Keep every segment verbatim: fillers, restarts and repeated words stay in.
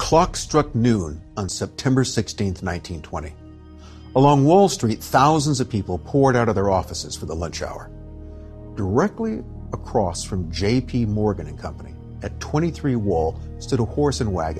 clock struck noon on September sixteenth, nineteen twenty. Along Wall Street, thousands of people poured out of their offices for the lunch hour. Directly across from J P. Morgan and Company, at twenty-three Wall, stood a horse and wagon.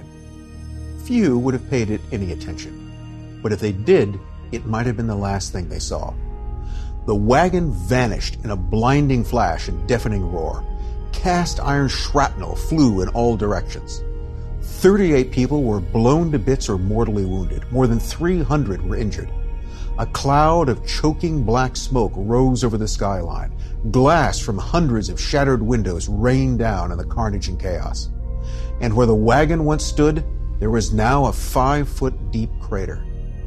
Few would have paid it any attention, but if they did, it might have been the last thing they saw. The wagon vanished in a blinding flash and deafening roar. Cast iron shrapnel flew in all directions. thirty-eight people were blown to bits or mortally wounded. More than three hundred were injured. A cloud of choking black smoke rose over the skyline. Glass from hundreds of shattered windows rained down in the carnage and chaos. And where the wagon once stood, there was now a five-foot-deep crater.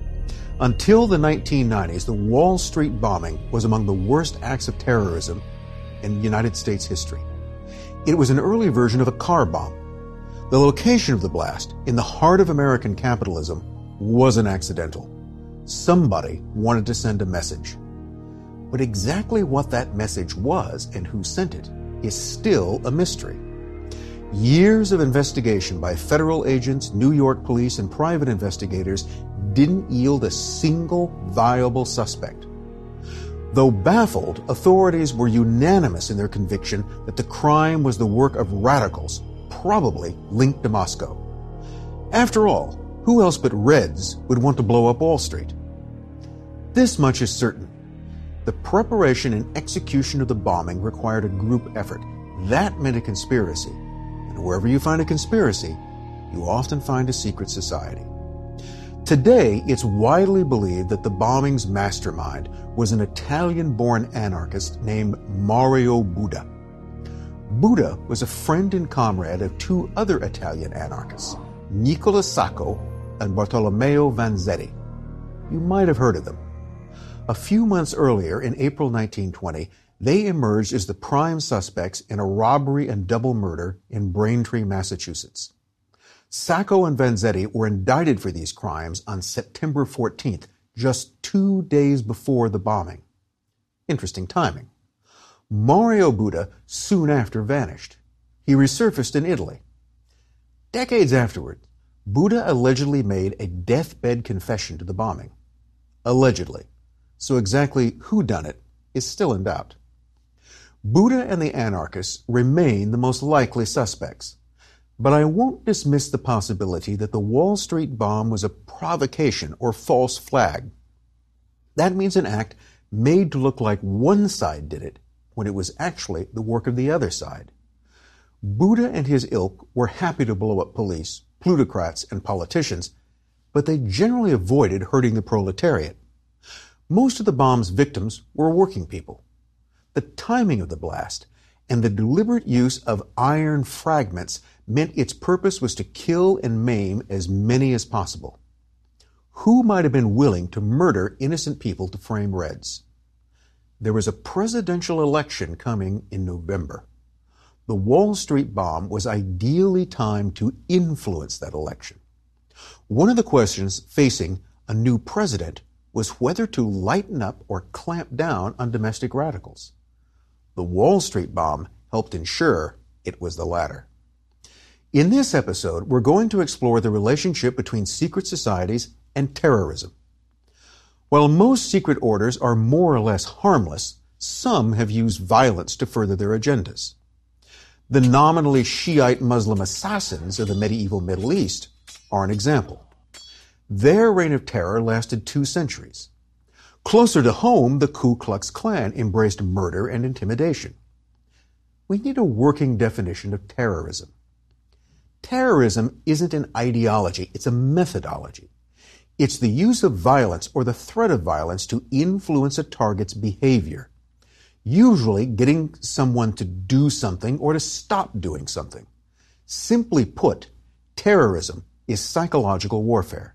Until the nineteen nineties, the Wall Street bombing was among the worst acts of terrorism in United States history. It was an early version of a car bomb. The location of the blast, in the heart of American capitalism, wasn't accidental. Somebody wanted to send a message. But exactly what that message was and who sent it is still a mystery. Years of investigation by federal agents, New York police, and private investigators didn't yield a single viable suspect. Though baffled, authorities were unanimous in their conviction that the crime was the work of radicals, probably linked to Moscow. After all, who else but Reds would want to blow up Wall Street? This much is certain. The preparation and execution of the bombing required a group effort. That meant a conspiracy. And wherever you find a conspiracy, you often find a secret society. Today, it's widely believed that the bombing's mastermind was an Italian-born anarchist named Mario Buda. Buda was a friend and comrade of two other Italian anarchists, Nicola Sacco and Bartolomeo Vanzetti. You might have heard of them. A few months earlier, in April nineteen twenty, they emerged as the prime suspects in a robbery and double murder in Braintree, Massachusetts. Sacco and Vanzetti were indicted for these crimes on September fourteenth, just two days before the bombing. Interesting timing. Mario Buda soon after vanished. He resurfaced in Italy. Decades afterward, Buda allegedly made a deathbed confession to the bombing. Allegedly. So exactly who done it is still in doubt. Buda and the anarchists remain the most likely suspects. But I won't dismiss the possibility that the Wall Street bomb was a provocation or false flag. That means an act made to look like one side did it when it was actually the work of the other side. Buda and his ilk were happy to blow up police, plutocrats, and politicians, but they generally avoided hurting the proletariat. Most of the bomb's victims were working people. The timing of the blast and the deliberate use of iron fragments meant its purpose was to kill and maim as many as possible. Who might have been willing to murder innocent people to frame Reds? There was a presidential election coming in November. The Wall Street bomb was ideally timed to influence that election. One of the questions facing a new president was whether to lighten up or clamp down on domestic radicals. The Wall Street bomb helped ensure it was the latter. In this episode, we're going to explore the relationship between secret societies and terrorism. While most secret orders are more or less harmless, some have used violence to further their agendas. The nominally Shiite Muslim assassins of the medieval Middle East are an example. Their reign of terror lasted two centuries. Closer to home, the Ku Klux Klan embraced murder and intimidation. We need a working definition of terrorism. Terrorism isn't an ideology, it's a methodology. It's the use of violence or the threat of violence to influence a target's behavior, usually getting someone to do something or to stop doing something. Simply put, terrorism is psychological warfare.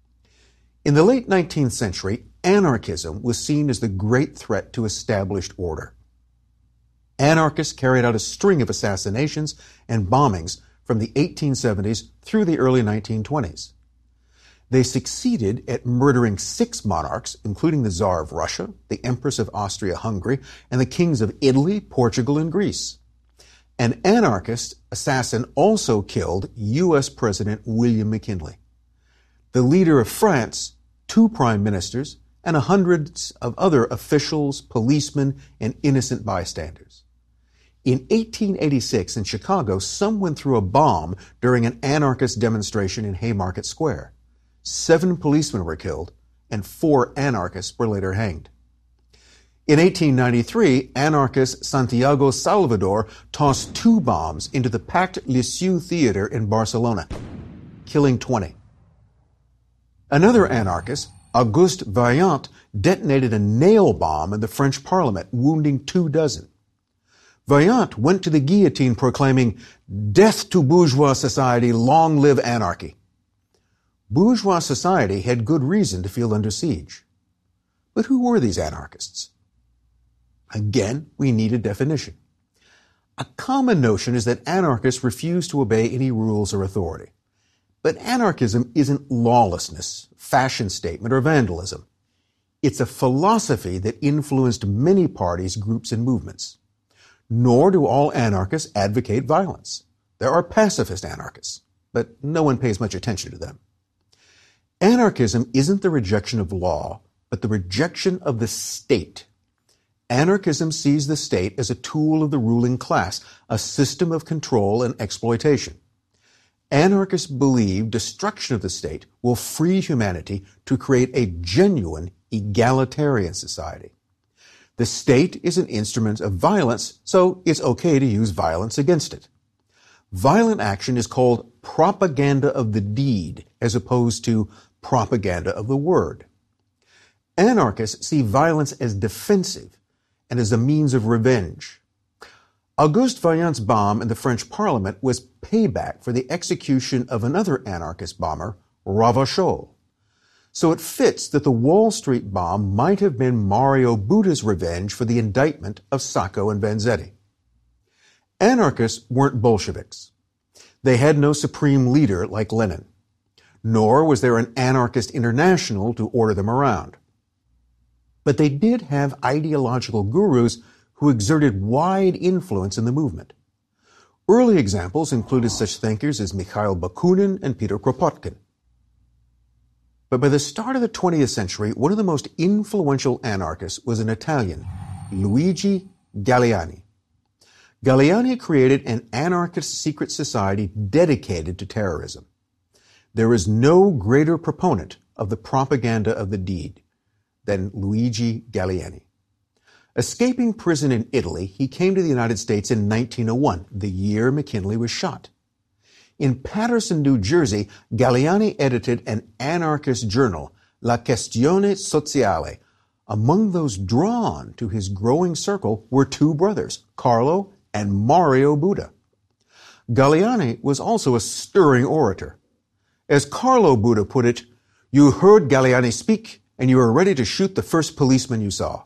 In the late nineteenth century, anarchism was seen as the great threat to established order. Anarchists carried out a string of assassinations and bombings from the eighteen seventies through the early nineteen twenties. They succeeded at murdering six monarchs, including the Tsar of Russia, the Empress of Austria-Hungary, and the kings of Italy, Portugal, and Greece. An anarchist assassin also killed U S President William McKinley, the leader of France, two prime ministers, and hundreds of other officials, policemen, and innocent bystanders. In eighteen eighty-six in Chicago, someone threw a bomb during an anarchist demonstration in Haymarket Square. Seven policemen were killed, and four anarchists were later hanged. In eighteen ninety-three, anarchist Santiago Salvador tossed two bombs into the packed Liceu Theater in Barcelona, killing twenty. Another anarchist, Auguste Vaillant, detonated a nail bomb in the French Parliament, wounding two dozen. Vaillant went to the guillotine proclaiming, "Death to bourgeois society, long live anarchy." Bourgeois society had good reason to feel under siege. But who were these anarchists? Again, we need a definition. A common notion is that anarchists refuse to obey any rules or authority. But anarchism isn't lawlessness, fashion statement, or vandalism. It's a philosophy that influenced many parties, groups, and movements. Nor do all anarchists advocate violence. There are pacifist anarchists, but no one pays much attention to them. Anarchism isn't the rejection of law, but the rejection of the state. Anarchism sees the state as a tool of the ruling class, a system of control and exploitation. Anarchists believe destruction of the state will free humanity to create a genuine egalitarian society. The state is an instrument of violence, so it's okay to use violence against it. Violent action is called propaganda of the deed, as opposed to propaganda of the word. Anarchists see violence as defensive and as a means of revenge. Auguste Vaillant's bomb in the French Parliament was payback for the execution of another anarchist bomber, Ravachol. So it fits that the Wall Street bomb might have been Mario Buda's revenge for the indictment of Sacco and Vanzetti. Anarchists weren't Bolsheviks. They had no supreme leader like Lenin. Nor was there an anarchist international to order them around. But they did have ideological gurus who exerted wide influence in the movement. Early examples included such thinkers as Mikhail Bakunin and Peter Kropotkin. But by the start of the twentieth century, one of the most influential anarchists was an Italian, Luigi Galleani. Galleani created an anarchist secret society dedicated to terrorism. There is no greater proponent of the propaganda of the deed than Luigi Galleani. Escaping prison in Italy, he came to the United States in nineteen oh one, the year McKinley was shot. In Paterson, New Jersey, Galleani edited an anarchist journal, La Questione Sociale. Among those drawn to his growing circle were two brothers, Carlo and Mario Buda. Galleani was also a stirring orator. As Carlo Buda put it, "You heard Galleani speak, and you were ready to shoot the first policeman you saw."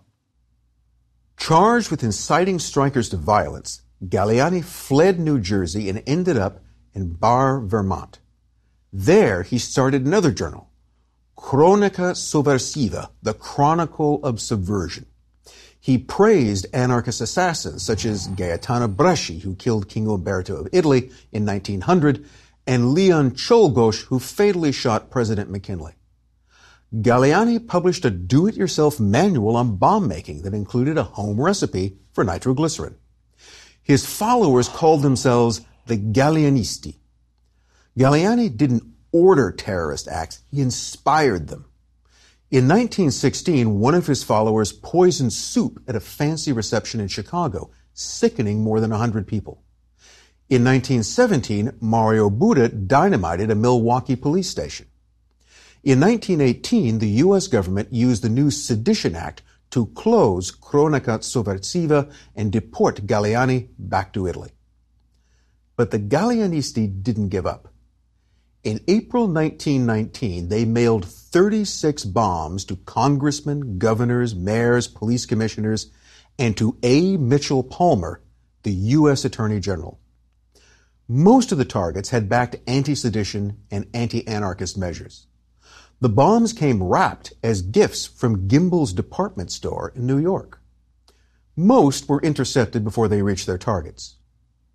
Charged with inciting strikers to violence, Galleani fled New Jersey and ended up in Bar, Vermont. There he started another journal, Cronaca Sovversiva, the Chronicle of Subversion. He praised anarchist assassins such as Gaetano Bresci, who killed King Umberto of Italy in nineteen hundred, and Leon Czolgosz, who fatally shot President McKinley. Galleani published a do-it-yourself manual on bomb making that included a home recipe for nitroglycerin. His followers called themselves the Galleanisti. Galleani didn't order terrorist acts, he inspired them. In nineteen sixteen, one of his followers poisoned soup at a fancy reception in Chicago, sickening more than one hundred people. In nineteen seventeen, Mario Buda dynamited a Milwaukee police station. In nineteen eighteen, the U S government used the new Sedition Act to close Cronaca Sovversiva and deport Galleani back to Italy. But the Galleanisti didn't give up. In April nineteen nineteen, they mailed thirty-six bombs to congressmen, governors, mayors, police commissioners, and to A. Mitchell Palmer, the U S Attorney General. Most of the targets had backed anti-sedition and anti-anarchist measures. The bombs came wrapped as gifts from Gimbel's department store in New York. Most were intercepted before they reached their targets.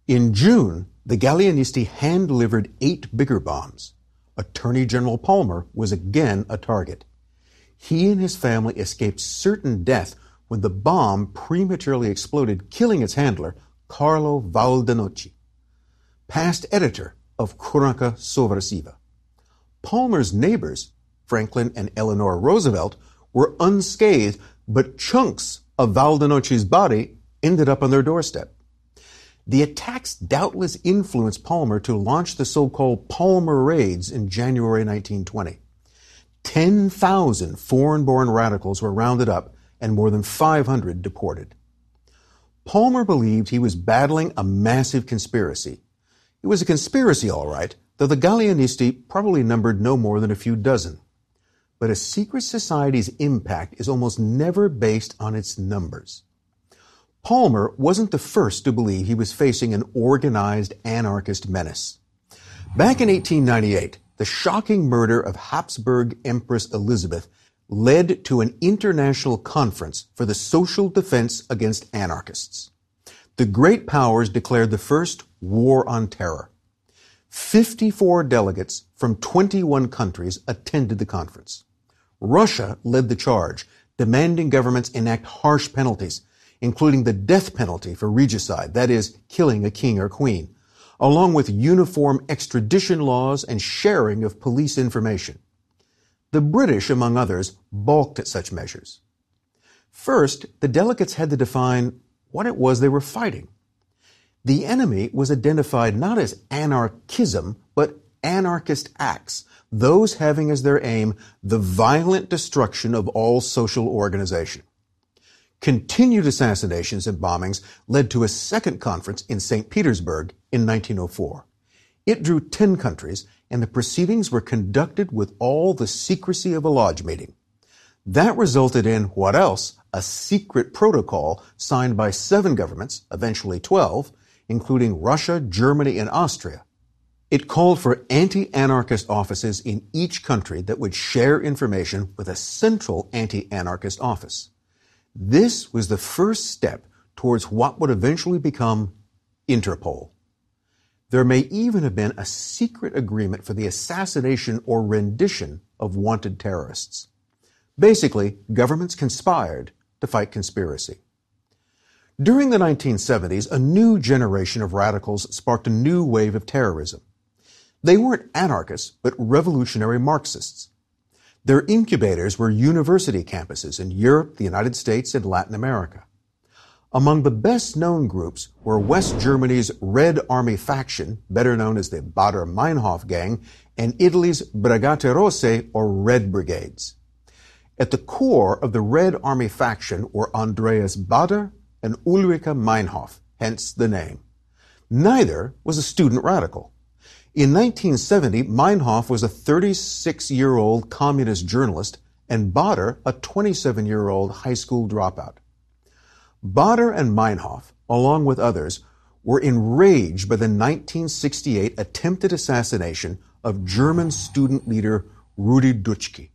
In June, the Gallianisti hand-delivered eight bigger bombs. Attorney General Palmer was again a target. He and his family escaped certain death when the bomb prematurely exploded, killing its handler, Carlo Valdenocci, past editor of Cronaca Sovversiva. Palmer's neighbors, Franklin and Eleanor Roosevelt, were unscathed, but chunks of Valdenocci's body ended up on their doorstep. The attacks doubtless influenced Palmer to launch the so-called Palmer Raids in January nineteen twenty. ten thousand foreign-born radicals were rounded up and more than five hundred deported. Palmer believed he was battling a massive conspiracy. It was a conspiracy, all right, though the Gallianisti probably numbered no more than a few dozen. But a secret society's impact is almost never based on its numbers. Palmer wasn't the first to believe he was facing an organized anarchist menace. Back in eighteen ninety-eight, the shocking murder of Habsburg Empress Elizabeth led to an international conference for the social defense against anarchists. The great powers declared the first war on terror. fifty-four delegates from twenty-one countries attended the conference. Russia led the charge, demanding governments enact harsh penalties, including the death penalty for regicide, that is, killing a king or queen, along with uniform extradition laws and sharing of police information. The British, among others, balked at such measures. First, the delegates had to define what it was they were fighting. The enemy was identified not as anarchism, but anarchist acts, those having as their aim the violent destruction of all social organization. Continued assassinations and bombings led to a second conference in Saint Petersburg in nineteen oh four. It drew ten countries, and the proceedings were conducted with all the secrecy of a lodge meeting. That resulted in, what else? A secret protocol signed by seven governments, eventually twelve, including Russia, Germany, and Austria. It called for anti-anarchist offices in each country that would share information with a central anti-anarchist office. This was the first step towards what would eventually become Interpol. There may even have been a secret agreement for the assassination or rendition of wanted terrorists. Basically, governments conspired to fight conspiracy. During the nineteen seventies, a new generation of radicals sparked a new wave of terrorism. They weren't anarchists, but revolutionary Marxists. Their incubators were university campuses in Europe, the United States, and Latin America. Among the best-known groups were West Germany's Red Army faction, better known as the Baader-Meinhof Gang, and Italy's Brigate Rosse, or Red Brigades. At the core of the Red Army faction were Andreas Baader and Ulrike Meinhof, hence the name. Neither was a student radical. In nineteen seventy, Meinhof was a thirty-six-year-old communist journalist and Baader a twenty-seven-year-old high school dropout. Baader and Meinhof, along with others, were enraged by the nineteen sixty-eight attempted assassination of German student leader Rudi Dutschke.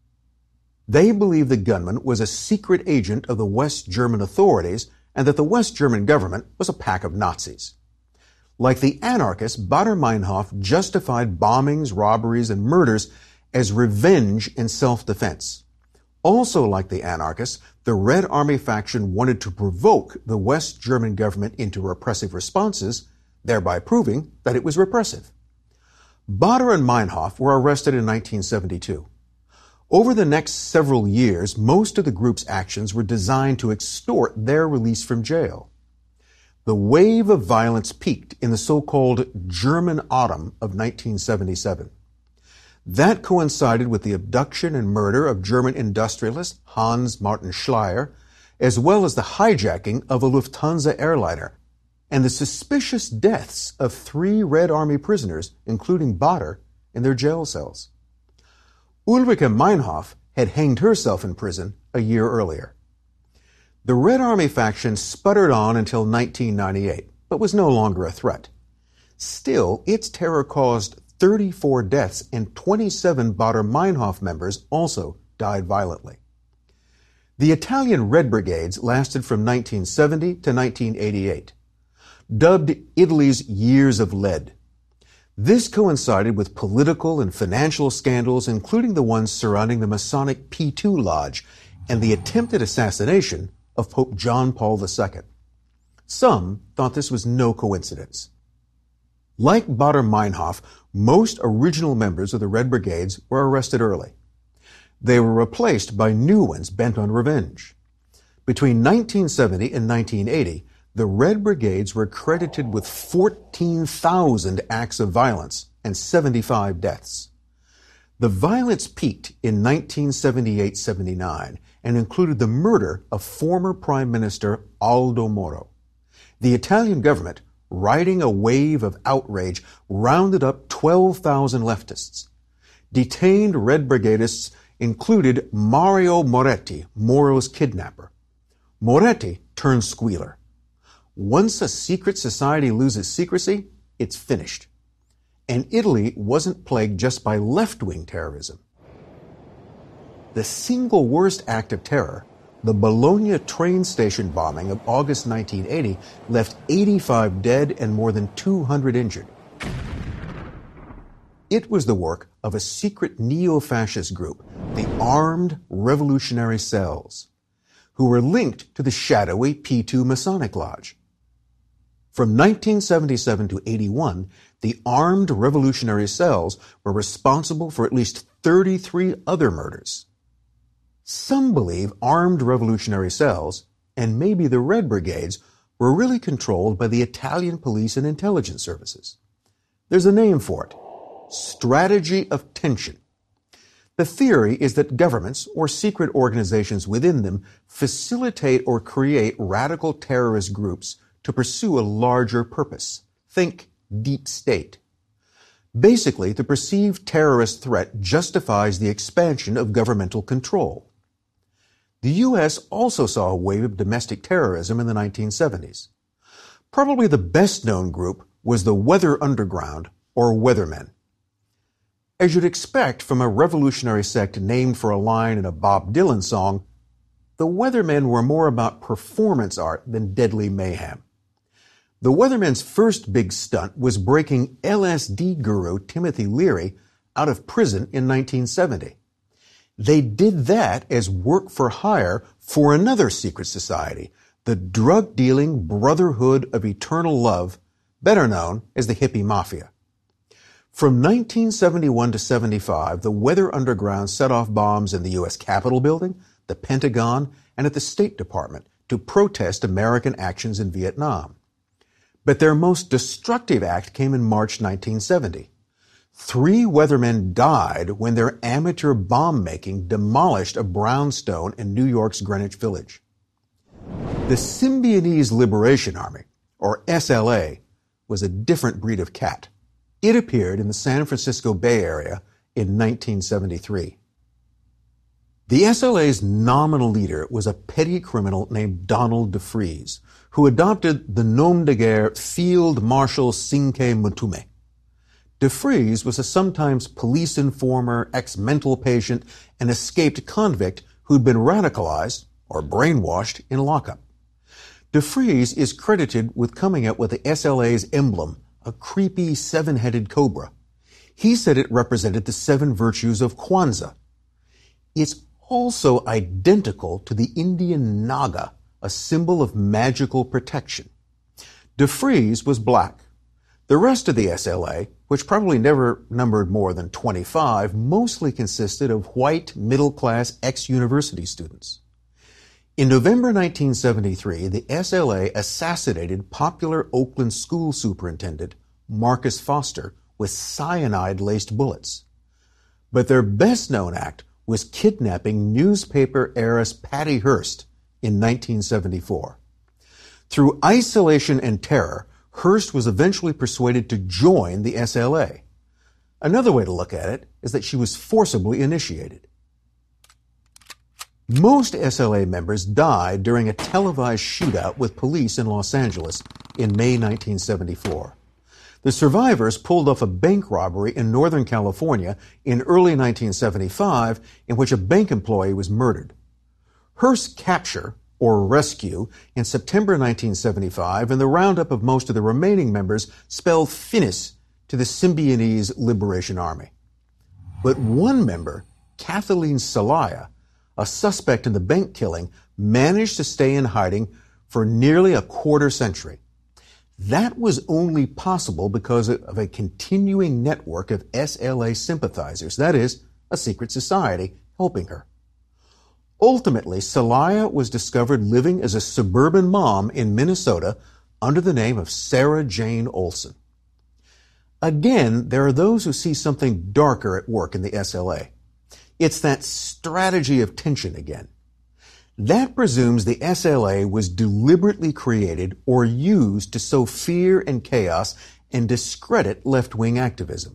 They believed the gunman was a secret agent of the West German authorities and that the West German government was a pack of Nazis. Like the anarchists, Baader-Meinhof justified bombings, robberies, and murders as revenge and self-defense. Also like the anarchists, the Red Army faction wanted to provoke the West German government into repressive responses, thereby proving that it was repressive. Baader and Meinhof were arrested in nineteen seventy-two. Over the next several years, most of the group's actions were designed to extort their release from jail. The wave of violence peaked in the so-called German Autumn of nineteen seventy-seven. That coincided with the abduction and murder of German industrialist Hans Martin Schleyer, as well as the hijacking of a Lufthansa airliner, and the suspicious deaths of three Red Army prisoners, including Baader, in their jail cells. Ulrike Meinhof had hanged herself in prison a year earlier. The Red Army faction sputtered on until nineteen ninety-eight, but was no longer a threat. Still, its terror caused thirty-four deaths and twenty-seven Baader-Meinhof members also died violently. The Italian Red Brigades lasted from nineteen seventy to nineteen eighty-eight. dubbed Italy's Years of Lead. This coincided with political and financial scandals, including the ones surrounding the Masonic P two Lodge and the attempted assassination of Pope John Paul the Second. Some thought this was no coincidence. Like Baader-Meinhof, most original members of the Red Brigades were arrested early. They were replaced by new ones bent on revenge. Between nineteen seventy and nineteen eighty, the Red Brigades were credited with fourteen thousand acts of violence and seventy-five deaths. The violence peaked in nineteen seventy-eight seventy-nine and included the murder of former Prime Minister Aldo Moro. The Italian government, riding a wave of outrage, rounded up twelve thousand leftists. Detained Red Brigadists included Mario Moretti, Moro's kidnapper. Moretti turned squealer. Once a secret society loses secrecy, it's finished. And Italy wasn't plagued just by left-wing terrorism. The single worst act of terror, the Bologna train station bombing of August nineteen eighty, left eighty-five dead and more than two hundred injured. It was the work of a secret neo-fascist group, the Armed Revolutionary Cells, who were linked to the shadowy P two Masonic Lodge. From nineteen seventy-seven to eighty-one, the Armed Revolutionary Cells were responsible for at least thirty-three other murders. Some believe Armed Revolutionary Cells, and maybe the Red Brigades, were really controlled by the Italian police and intelligence services. There's a name for it: strategy of tension. The theory is that governments or secret organizations within them facilitate or create radical terrorist groups to pursue a larger purpose. Think deep state. Basically, the perceived terrorist threat justifies the expansion of governmental control. The U S also saw a wave of domestic terrorism in the nineteen seventies. Probably the best-known group was the Weather Underground, or Weathermen. As you'd expect from a revolutionary sect named for a line in a Bob Dylan song, the Weathermen were more about performance art than deadly mayhem. The Weathermen's first big stunt was breaking L S D guru Timothy Leary out of prison in nineteen seventy. They did that as work for hire for another secret society, the drug-dealing Brotherhood of Eternal Love, better known as the Hippie Mafia. From nineteen seventy-one to seventy-five, the Weather Underground set off bombs in the U S Capitol building, the Pentagon, and at the State Department to protest American actions in Vietnam. But their most destructive act came in March nineteen seventy. Three weathermen died when their amateur bomb-making demolished a brownstone in New York's Greenwich Village. The Symbionese Liberation Army, or S L A, was a different breed of cat. It appeared in the San Francisco Bay Area in nineteen seventy-three. The S L A's nominal leader was a petty criminal named Donald DeFreeze, who adopted the nom de guerre Field Marshal Cinque Mutume. DeFreeze was a sometimes police informer, ex-mental patient, and escaped convict who'd been radicalized, or brainwashed, in lockup. DeFreeze is credited with coming up with the S L A's emblem, a creepy seven-headed cobra. He said it represented the seven virtues of Kwanzaa. It's also identical to the Indian Naga, a symbol of magical protection. DeFreeze was black. The rest of the S L A, which probably never numbered more than twenty-five, mostly consisted of white, middle-class ex-university students. In November nineteen seventy-three, the S L A assassinated popular Oakland school superintendent Marcus Foster with cyanide-laced bullets. But their best-known act was kidnapping newspaper heiress Patty Hearst in nineteen seventy-four. Through isolation and terror, Hearst was eventually persuaded to join the S L A. Another way to look at it is that she was forcibly initiated. Most S L A members died during a televised shootout with police in Los Angeles in May nineteen seventy-four. The survivors pulled off a bank robbery in Northern California in early nineteen seventy-five in which a bank employee was murdered. Hearst's capture, or rescue, in September nineteen seventy-five, and the roundup of most of the remaining members spelled finis to the Symbionese Liberation Army. But one member, Kathleen Celaya, a suspect in the bank killing, managed to stay in hiding for nearly a quarter century. That was only possible because of a continuing network of S L A sympathizers, that is, a secret society helping her. Ultimately, Celaya was discovered living as a suburban mom in Minnesota under the name of Sarah Jane Olson. Again, there are those who see something darker at work in the S L A. It's that strategy of tension again. That presumes the S L A was deliberately created or used to sow fear and chaos and discredit left-wing activism.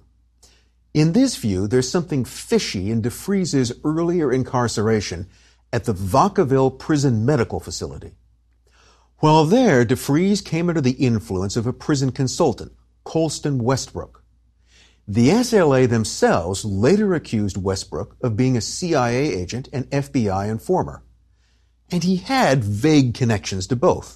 In this view, there's something fishy in DeFreeze's earlier incarceration at the Vacaville Prison Medical Facility. While there, DeFreeze came under the influence of a prison consultant, Colston Westbrook. The S L A themselves later accused Westbrook of being a C I A agent and F B I informer. And he had vague connections to both.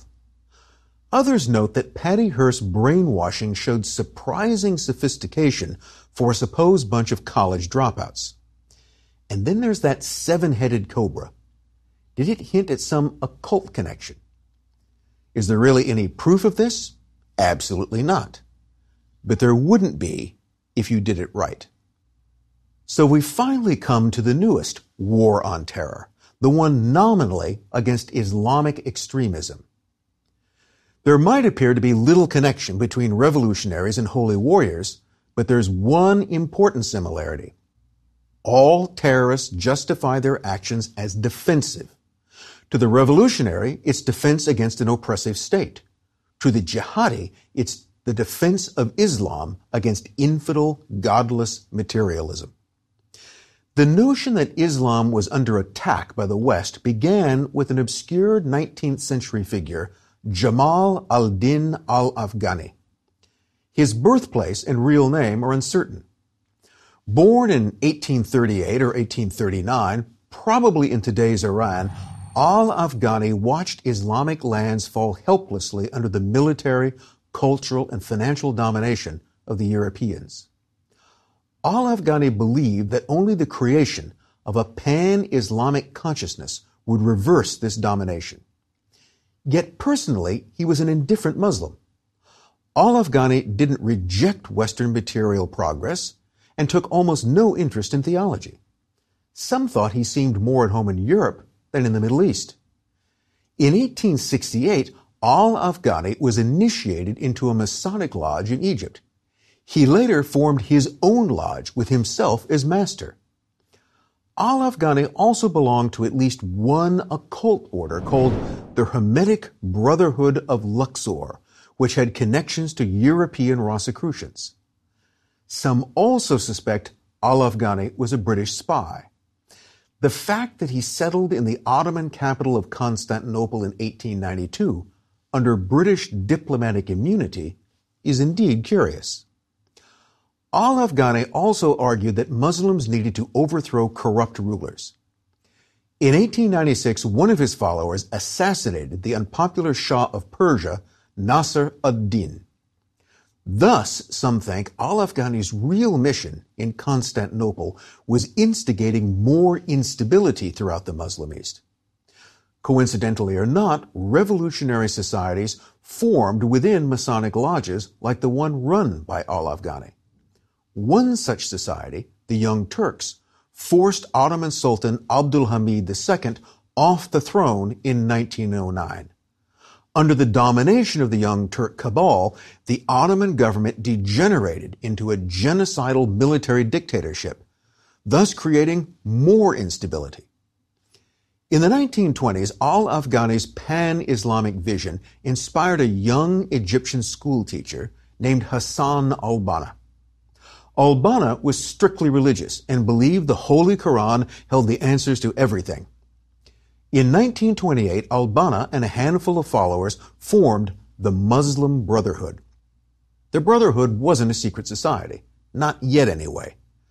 Others note that Patty Hearst's brainwashing showed surprising sophistication for a supposed bunch of college dropouts. And then there's that seven-headed cobra. Did it hint at some occult connection? Is there really any proof of this? Absolutely not. But there wouldn't be if you did it right. So we finally come to the newest war on terror, the one nominally against Islamic extremism. There might appear to be little connection between revolutionaries and holy warriors, but there's one important similarity. All terrorists justify their actions as defensive. To the revolutionary, it's defense against an oppressive state. To the jihadi, it's the defense of Islam against infidel, godless materialism. The notion that Islam was under attack by the West began with an obscure nineteenth century figure, Jamal al-Din al-Afghani. His birthplace and real name are uncertain. Born in eighteen thirty-eight or eighteen thirty-nine, probably in today's Iran, al-Afghani watched Islamic lands fall helplessly under the military, cultural, and financial domination of the Europeans. Al-Afghani believed that only the creation of a pan-Islamic consciousness would reverse this domination. Yet personally, he was an indifferent Muslim. Al-Afghani didn't reject Western material progress and took almost no interest in theology. Some thought he seemed more at home in Europe than in the Middle East. In eighteen sixty-eight, Al-Afghani was initiated into a Masonic lodge in Egypt. He later formed his own lodge with himself as master. Al-Afghani also belonged to at least one occult order called the Hermetic Brotherhood of Luxor, which had connections to European Rosicrucians. Some also suspect Al-Afghani was a British spy. The fact that he settled in the Ottoman capital of Constantinople in eighteen ninety-two under British diplomatic immunity is indeed curious. Al-Afghani also argued that Muslims needed to overthrow corrupt rulers. In eighteen ninety-six, one of his followers assassinated the unpopular Shah of Persia, Nasr ad-Din. Thus, some think Al-Afghani's real mission in Constantinople was instigating more instability throughout the Muslim East. Coincidentally or not, revolutionary societies formed within Masonic lodges like the one run by Al-Afghani. One such society, the Young Turks, forced Ottoman Sultan Abdul Hamid the Second off the throne in nineteen oh nine. Under the domination of the Young Turk cabal, the Ottoman government degenerated into a genocidal military dictatorship, thus creating more instability. In the nineteen twenties, Al-Afghani's pan-Islamic vision inspired a young Egyptian schoolteacher named Hassan al-Banna. Al-Banna was strictly religious and believed the Holy Quran held the answers to everything. In nineteen twenty-eight, Al-Banna and a handful of followers formed the Muslim Brotherhood. The Brotherhood wasn't a secret society, not yet anyway.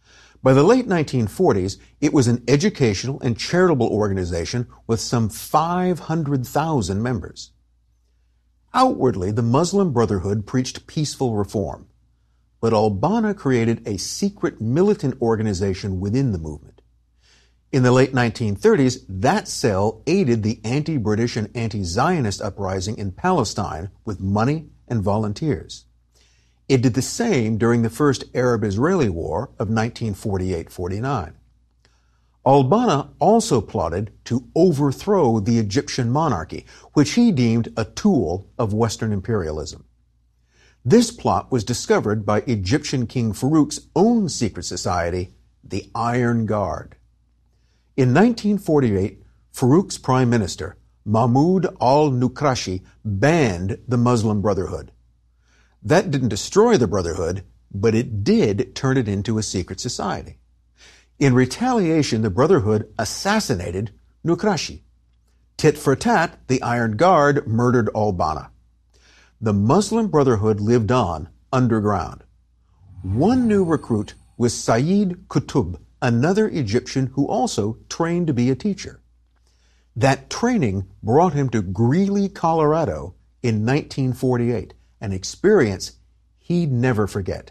By the late nineteen forties, it was an educational and charitable organization with some five hundred thousand members. Outwardly, the Muslim Brotherhood preached peaceful reform, but al-Banna created a secret militant organization within the movement. In the late nineteen thirties, that cell aided the anti-British and anti-Zionist uprising in Palestine with money and volunteers. It did the same during the first Arab-Israeli War of nineteen forty-eight forty-nine. Al-Banna also plotted to overthrow the Egyptian monarchy, which he deemed a tool of Western imperialism. This plot was discovered by Egyptian King Farouk's own secret society, the Iron Guard. In nineteen forty-eight, Farouk's prime minister, Mahmoud al-Nukrashi, banned the Muslim Brotherhood. That didn't destroy the Brotherhood, but it did turn it into a secret society. In retaliation, the Brotherhood assassinated Nukrashi. Tit for tat, the Iron Guard murdered al-Banna. The Muslim Brotherhood lived on underground. One new recruit was Sayyid Qutb, another Egyptian who also trained to be a teacher. That training brought him to Greeley, Colorado in nineteen forty-eight, an experience he'd never forget.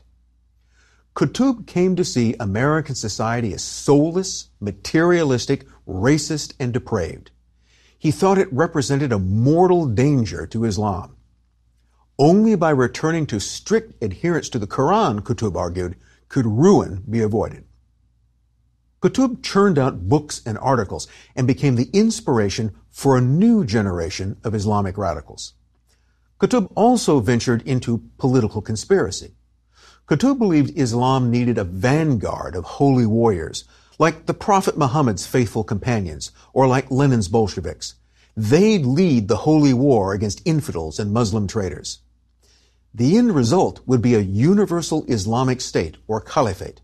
Qutb came to see American society as soulless, materialistic, racist, and depraved. He thought it represented a mortal danger to Islam. Only by returning to strict adherence to the Quran, Qutb argued, could ruin be avoided. Qutb churned out books and articles and became the inspiration for a new generation of Islamic radicals. Qutb also ventured into political conspiracy. Qutb believed Islam needed a vanguard of holy warriors, like the Prophet Muhammad's faithful companions, or like Lenin's Bolsheviks. They'd lead the holy war against infidels and Muslim traitors. The end result would be a universal Islamic state, or caliphate.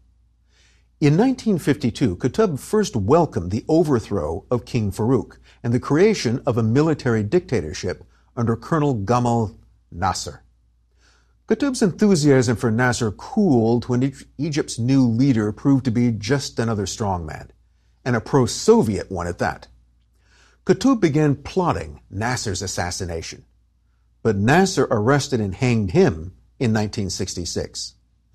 In nineteen fifty-two, Qutb first welcomed the overthrow of King Farouk and the creation of a military dictatorship under Colonel Gamal Nasser. Qutb's enthusiasm for Nasser cooled when Egypt's new leader proved to be just another strongman, and a pro-Soviet one at that. Qutb began plotting Nasser's assassination, but Nasser arrested and hanged him in nineteen sixty-six.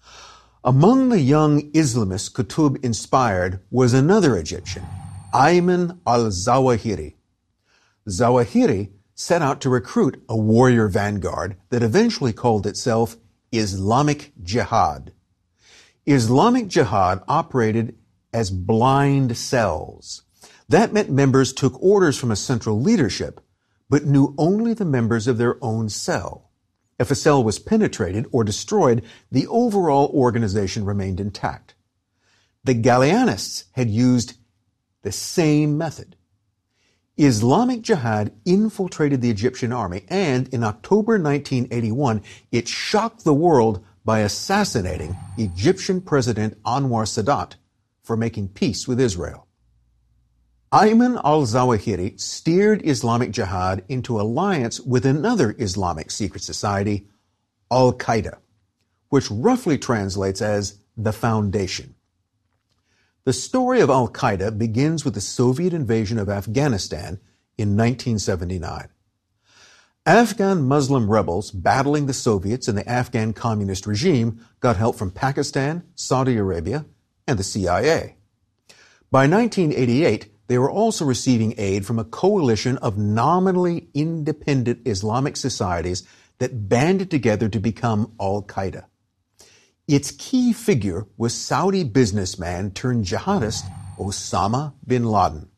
Among the young Islamists Qutb inspired was another Egyptian, Ayman al-Zawahiri. Zawahiri set out to recruit a warrior vanguard that eventually called itself Islamic Jihad. Islamic Jihad operated as blind cells. That meant members took orders from a central leadership, but knew only the members of their own cell. If a cell was penetrated or destroyed, the overall organization remained intact. The Gallianists had used the same method. Islamic Jihad infiltrated the Egyptian army, and in October nineteen eighty-one, it shocked the world by assassinating Egyptian President Anwar Sadat for making peace with Israel. Ayman al-Zawahiri steered Islamic Jihad into alliance with another Islamic secret society, Al-Qaeda, which roughly translates as the Foundation. The story of Al-Qaeda begins with the Soviet invasion of Afghanistan in nineteen seventy-nine. Afghan Muslim rebels battling the Soviets and the Afghan communist regime got help from Pakistan, Saudi Arabia, and the C I A. By nineteen eighty-eight, they were also receiving aid from a coalition of nominally independent Islamic societies that banded together to become Al-Qaeda. Its key figure was Saudi businessman turned jihadist Osama bin Laden.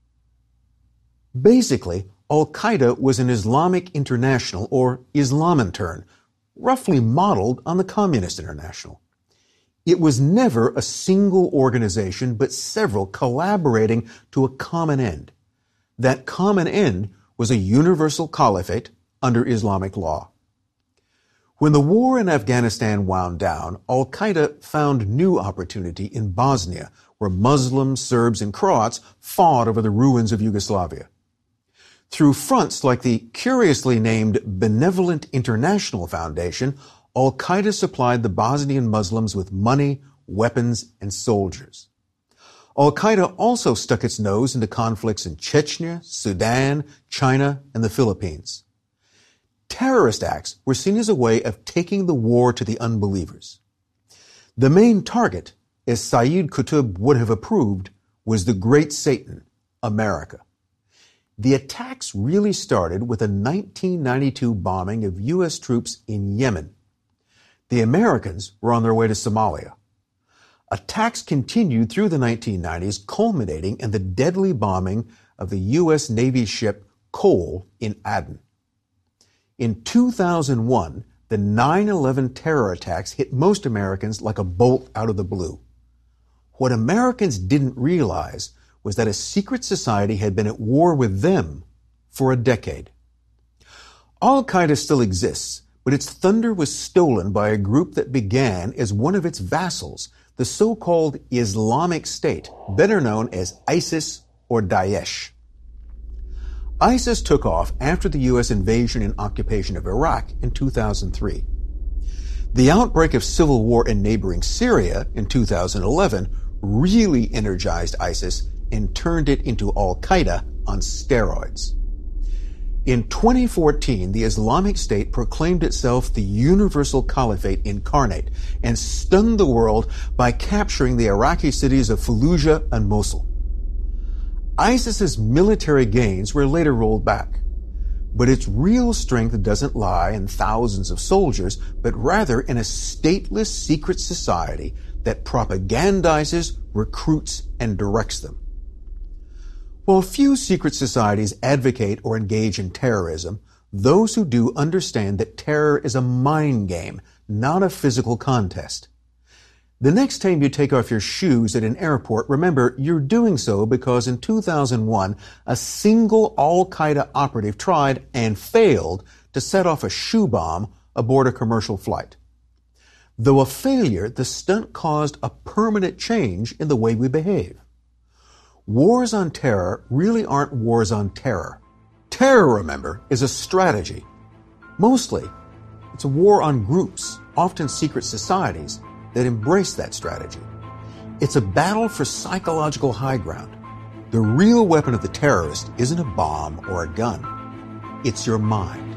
Basically, Al-Qaeda was an Islamic international, or Islamintern, roughly modeled on the Communist International. It was never a single organization, but several collaborating to a common end. That common end was a universal caliphate under Islamic law. When the war in Afghanistan wound down, Al-Qaeda found new opportunity in Bosnia, where Muslims, Serbs, and Croats fought over the ruins of Yugoslavia. Through fronts like the curiously named Benevolent International Foundation, Al-Qaeda supplied the Bosnian Muslims with money, weapons, and soldiers. Al-Qaeda also stuck its nose into conflicts in Chechnya, Sudan, China, and the Philippines. Terrorist acts were seen as a way of taking the war to the unbelievers. The main target, as Sayyid Qutb would have approved, was the great Satan, America. The attacks really started with a nineteen ninety-two bombing of U S troops in Yemen. The Americans were on their way to Somalia. Attacks continued through the nineteen nineties, culminating in the deadly bombing of the U S Navy ship Cole in Aden. In two thousand one, the nine eleven terror attacks hit most Americans like a bolt out of the blue. What Americans didn't realize was that a secret society had been at war with them for a decade. Al-Qaeda still exists, but its thunder was stolen by a group that began as one of its vassals, the so-called Islamic State, better known as ISIS or Daesh. ISIS took off after the U S invasion and occupation of Iraq in two thousand three. The outbreak of civil war in neighboring Syria in two thousand eleven really energized ISIS and turned it into Al-Qaeda on steroids. In twenty fourteen, the Islamic State proclaimed itself the universal caliphate incarnate and stunned the world by capturing the Iraqi cities of Fallujah and Mosul. ISIS's military gains were later rolled back, but its real strength doesn't lie in thousands of soldiers, but rather in a stateless secret society that propagandizes, recruits, and directs them. While few secret societies advocate or engage in terrorism, those who do understand that terror is a mind game, not a physical contest. The next time you take off your shoes at an airport, remember you're doing so because in two thousand one, a single Al-Qaeda operative tried and failed to set off a shoe bomb aboard a commercial flight. Though a failure, the stunt caused a permanent change in the way we behave. Wars on terror really aren't wars on terror. Terror, remember, is a strategy. Mostly, it's a war on groups, often secret societies, that embrace that strategy. It's a battle for psychological high ground. The real weapon of the terrorist isn't a bomb or a gun. It's your mind.